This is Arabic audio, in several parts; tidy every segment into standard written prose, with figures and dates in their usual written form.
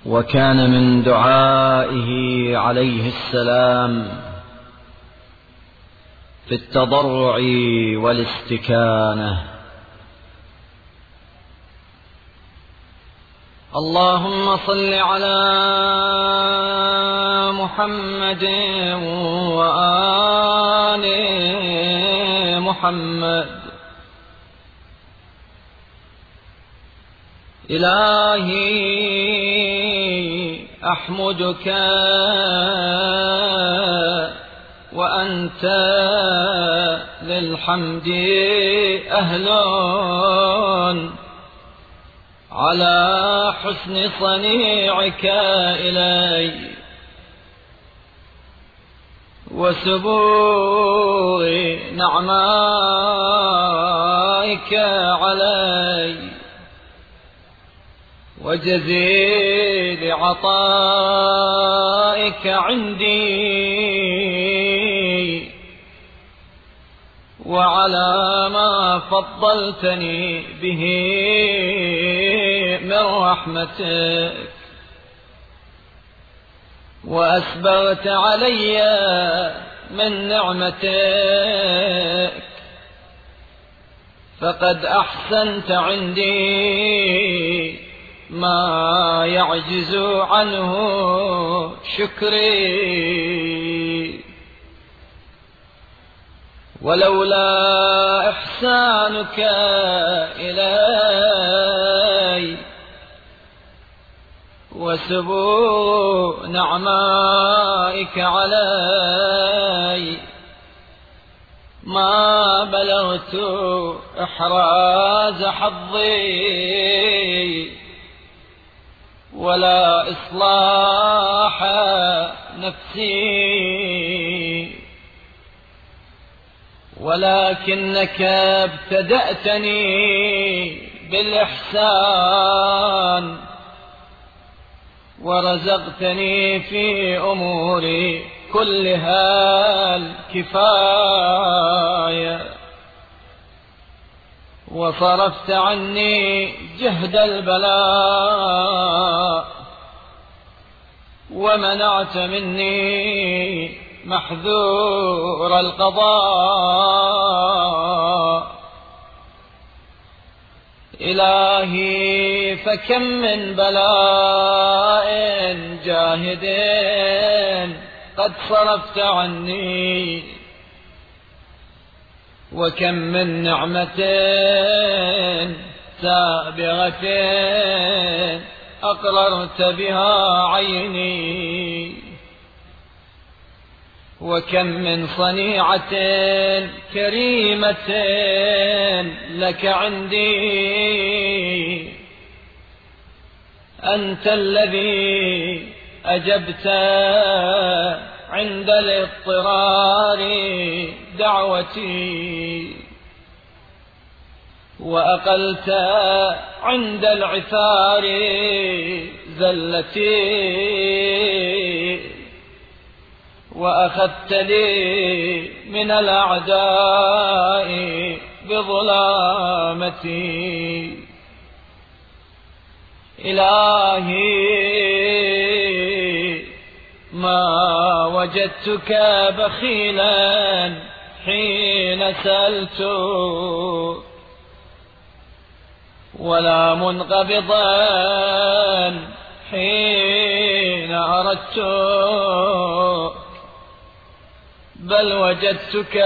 وكان من دعائه عليه السلام في التضرع والاستكانة: اللهم صل على محمد وآل محمد. إلهي أحمدك وأنت للحمد أهل على حسن صنيعك إلي وسبوغ نعمائك علي وجزيل عطائك عندي وعلى ما فضلتني به من رحمتك وأسبغت علي من نعمتك، فقد أحسنت عندي ما يعجز عنه شكري، ولولا إحسانك إلي وسبوغ نعمائك علي ما بلغت إحراز حظي ولا إصلاح نفسي، ولكنك ابتدأتني بالإحسان ورزقتني في أموري كلها الكفاية، وصرفت عني جهد البلاء ومنعت مني محذور القضاء. إلهي فكم من بلاء جاهد قد صرفت عني، وكم من نعمة سابغة أقررت بها عيني، وكم من صنيعة كريمة لك عندي. أنت الذي أجبت عند الاضطرار دعوتي، وأقلت عند العثار زلتي، وأخذت لي من الأعداء بظلامتي. إلهي ما وجدتك بخيلا حين سألتك، ولا منقبضا حين أردتك، بل وجدتك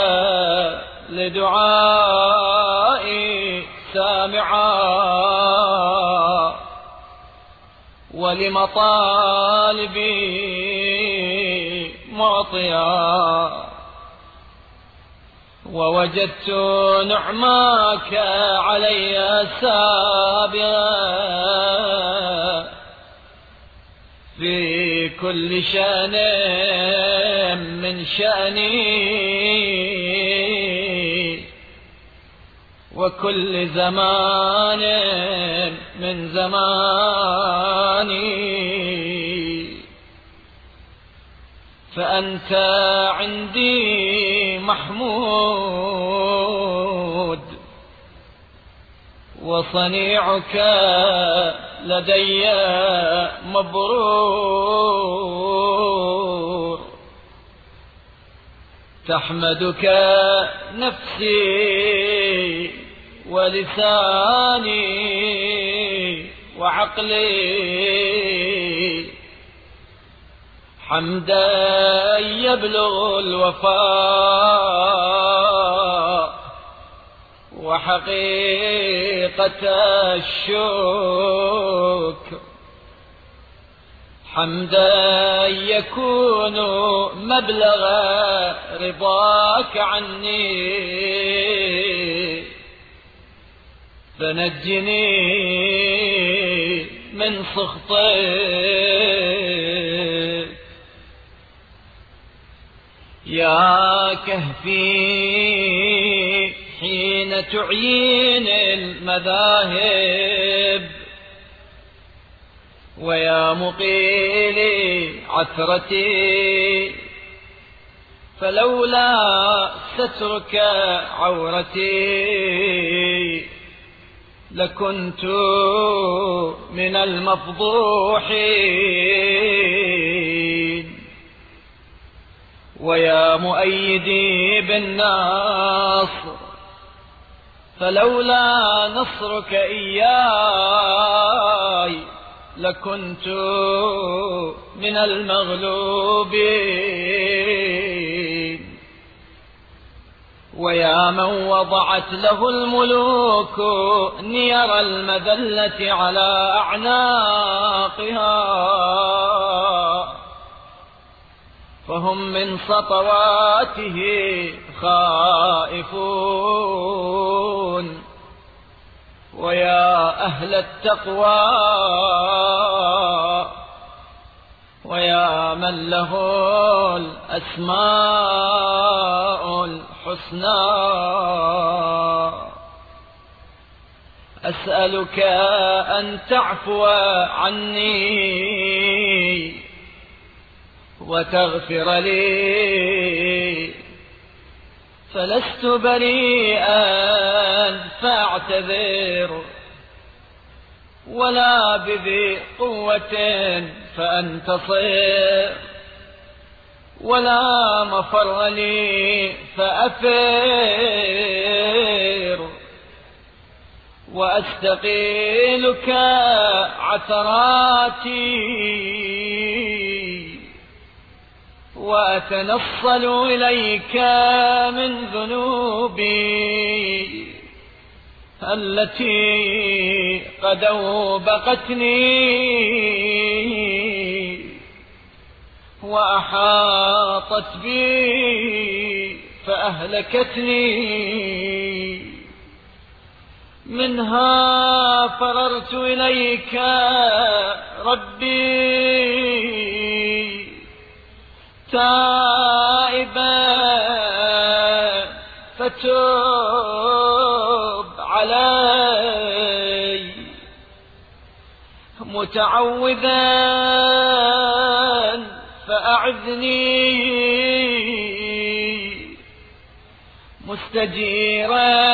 لدعائي سامعا ولمطالبي معطيا، ووجدت نعماك علي سابغا في كل شأن من شأني وكل زمان من زماني، فأنت عندي محمود، وصنيعك لدي مبرور. تحمدك نفسي ولساني وعقلي حمدا يبلغ الوفاء وحقيقة الشكر، حمدا يكون مبلغ رضاك عني، فنجني من سخطك. يا كهفي حين تعيين المذاهب، ويا مقيلي عثرتي، فلولا سترك عورتي لكنت من المفضوحين. ويا مؤيدي بالنصر، فلولا نصرك إياي لكنت من المغلوبين. ويا من وضعت له الملوك نير المذلة على أعناقها، فهم من سطواته خائفون. ويا أهل التقوى، ويا من له الأسماء الحسنى، أسألك أن تعفو عني وتغفر لي، فلست بريئا فاعتذر، ولا بذي قوة فأنتصر، ولا مفر لي فأفر، وأستقيلك عثراتي، وأتنصل إليك من ذنوبي التي قد أوبقتني وأحاطت بي فأهلكتني. منها فررت إليك ربي تائبا فتوب علي، متعوذا فأعذني، مستجيرا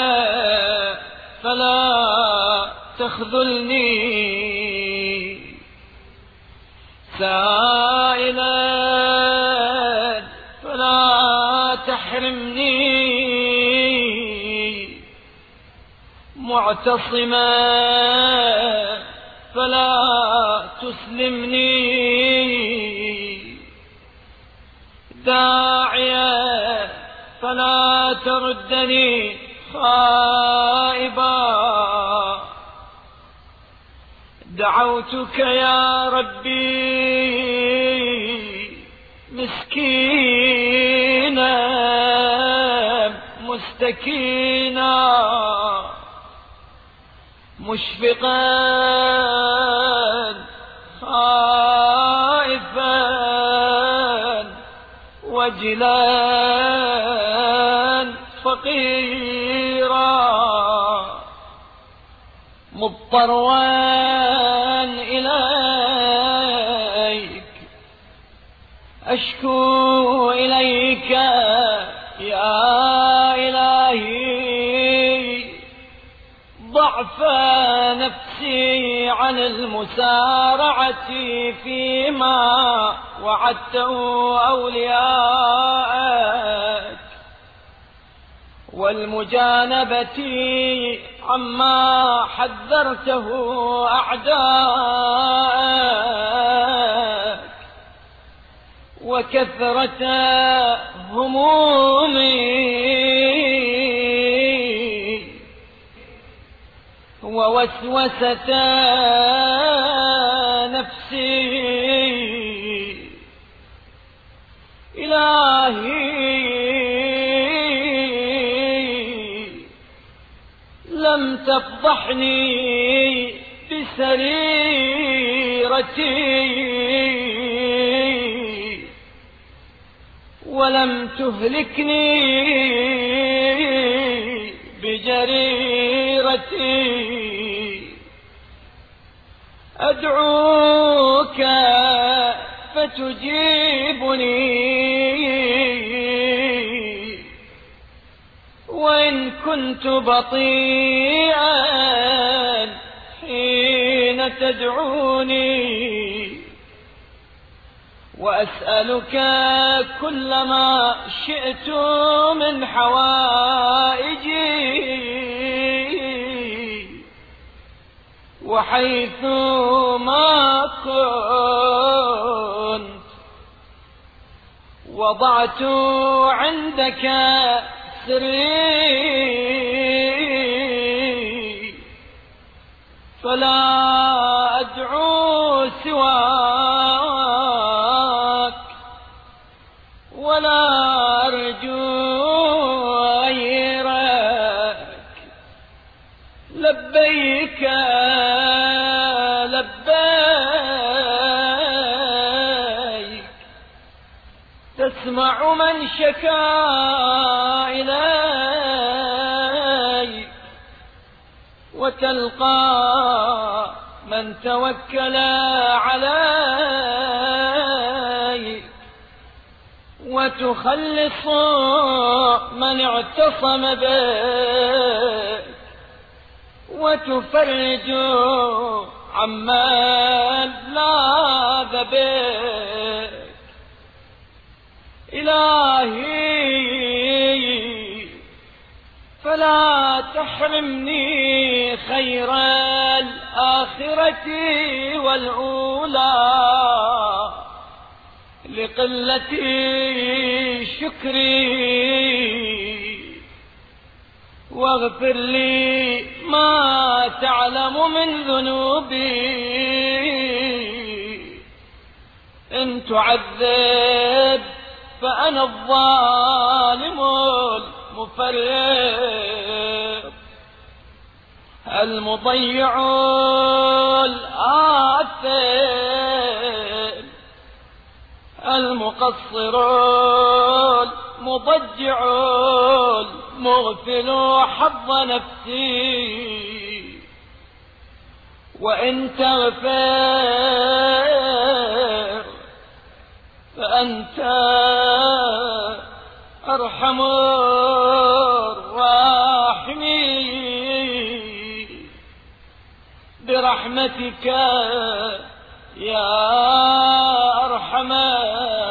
فلا تخذلني، سائلا فلا تحرمني، معتصما فلا تسلمني، داعيا فلا تردني خائبا. دعوتك يا ربي مسكينا مستكينا، مشفقا خائفا وجلا فقيرا، مضطرا إليك، أشكو إليك يا إلهي ضعف نفسي عن المسارعة فيما وعدته أولياءك، والمجانبة عما حذرته أعداءك، وكثرة همومي ووسوسة نفسي. إلهي لم تفضحني بسريرتي، ولم تهلكني بجريرتي. أدعوك فتجيبني، وإن كنت بطيئا حين تدعوني، وأسألك كل ما شئت من حوائجي، وحيث ما كنت وضعت عندك سري، فلا أدعو سواك ولا أرجو غيرك. لبيك لبيك، تسمع من شكا إليك، وتلقى من توكل عليك، وتخلص من اعتصم بك، وتفرج عمن لاذ بك. إلهي فلا تحرمني خير الآخرة والأولى لقلة شكري، واغفر لي ما تعلم من ذنوبي. إن تعذب فأنا الظالم المفرط المضيع الآثم المقصر المضجع المغفل حظ نفسي. وإن تغفر فأنت أرحم الراحمين، برحمتك يا أرحم